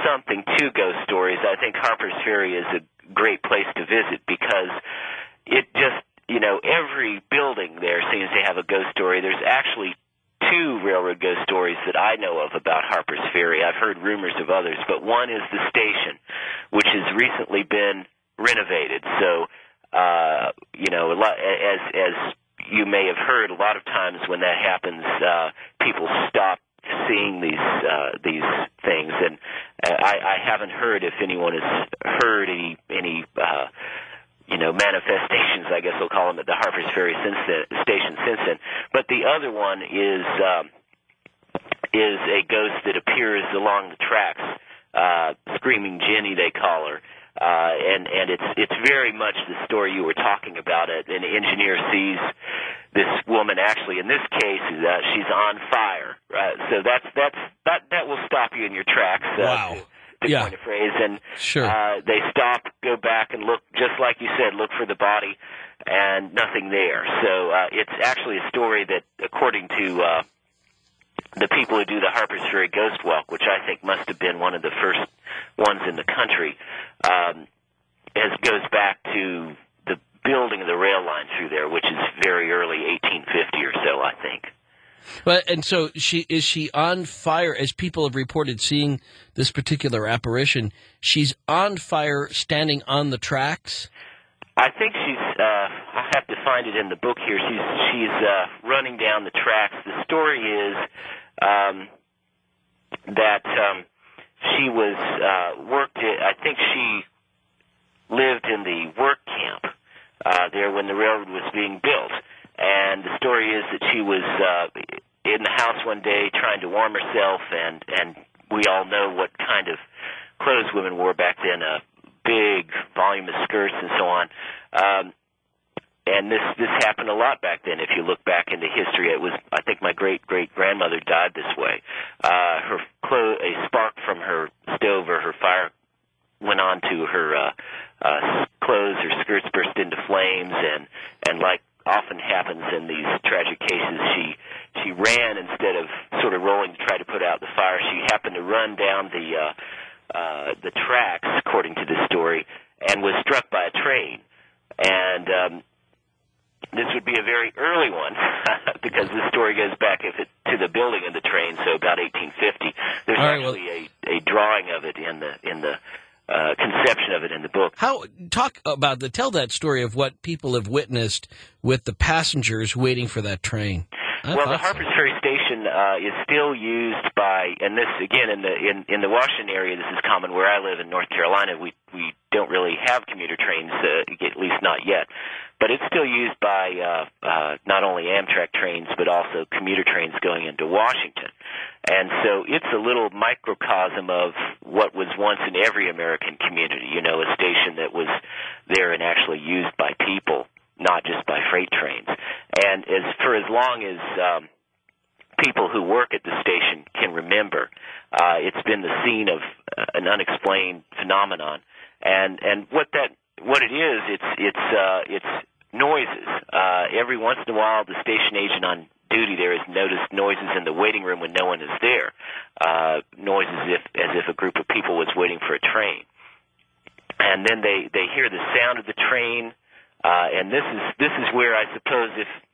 something to ghost stories. I think Harper's Ferry is a great place to visit because it just, every building there seems to have a ghost story. There's actually 2 railroad ghost stories that I know of about Harper's Ferry. I've heard rumors of others, but one is the station, which has recently been renovated. So, as you may have heard, a lot of times when that happens, people stop seeing these things, and I haven't heard if anyone has heard any manifestations, I guess we'll call them, at the Harper's Ferry station since then. But the other one is a ghost that appears along the tracks, Screaming Jenny, they call her. And it's very much the story you were talking about. An engineer sees this woman, actually in this case, she's on fire. So that will stop you in your tracks. Wow. To coin a phrase, and sure. They stop, go back, and look, just like you said, look for the body, and nothing there. So it's actually a story that, according to the people who do the Harper's Ferry Ghost Walk, which I think must have been one of the first ones in the country, goes back to the building of the rail line through there, which is very early 1850 or so, I think. But and so is she on fire? As people have reported seeing this particular apparition, she's on fire, standing on the tracks. I think she's. I have to find it in the book here. She's running down the tracks. The story is that she was worked. I think she lived in the work camp there when the railroad was being built. And the story is that she was in the house one day trying to warm herself, and we all know what kind of clothes women wore back then, big, voluminous skirts and so on. And this happened a lot back then. If you look back into history, it was, I think my great-great-grandmother died this way. A spark from her stove or her fire went on to her clothes, her skirts burst into flames, and like often happens in these tragic cases, she ran instead of sort of rolling to try to put out the fire. She happened to run down the tracks, according to the story, and was struck by a train. And this would be a very early one because this story goes back to the building of the train, so about 1850. There's actually a drawing of it in the conception of it in the book. Tell that story of what people have witnessed with the passengers waiting for that train. The Harper's Ferry station is still used by, and this again in the Washington area, this is common where I live in North Carolina. We don't really have commuter trains, at least not yet, but it's still used by not only Amtrak trains but also commuter trains going into Washington. And so it's a little microcosm of what was once in every American community, a station that was there and actually used by people, not just by freight trains. And for as long as people who work at the station can remember, it's been the scene of an unexplained phenomenon. And what it is, it's noises. Every once in a while, the station agent on duty there has noticed noises in the waiting room when no one is there. Noises as if a group of people was waiting for a train. And then they hear the sound of the train. And this is where I suppose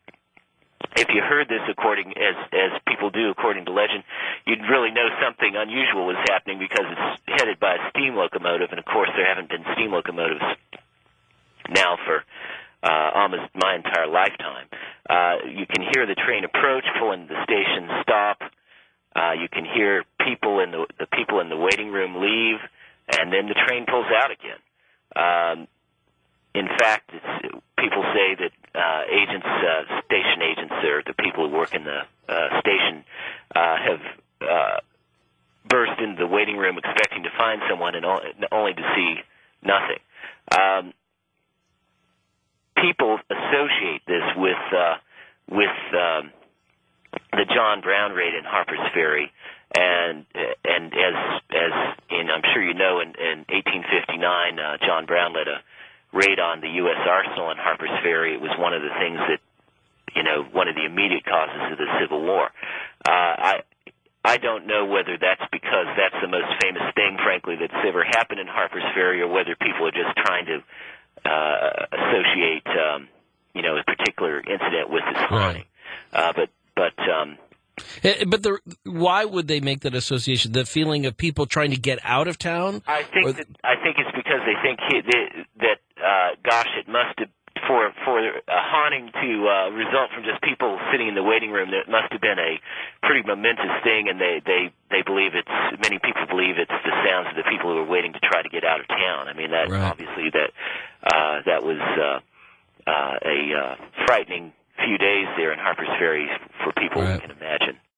if you heard this as people do according to legend, you'd really know something unusual was happening because it's headed by a steam locomotive, and of course there haven't been steam locomotives now for almost my entire lifetime. You can hear the train approach, pulling the station stop. You can hear the people in the waiting room leave, and then the train pulls out again. In fact, people say that station agents, or the people who work in the station, have burst into the waiting room expecting to find someone and only to see nothing. People associate this with the John Brown raid in Harper's Ferry, and as I'm sure you know, in 1859, John Brown led a raid on the U.S. Arsenal in Harper's Ferry. It was one of the things that, one of the immediate causes of the Civil War. I don't know whether that's because that's the most famous thing, frankly, that's ever happened in Harper's Ferry, or whether people are just trying to associate, a particular incident with this haunting. But why would they make that association? The feeling of people trying to get out of town? I think it's because they think gosh, it must have, for a haunting to result from just people sitting in the waiting room, that must have been a pretty momentous thing, and they believe many people believe it's the sounds of the people who are waiting to try to get out of town. I mean, obviously that was a frightening few days there in Harper's Ferry for people, you can imagine.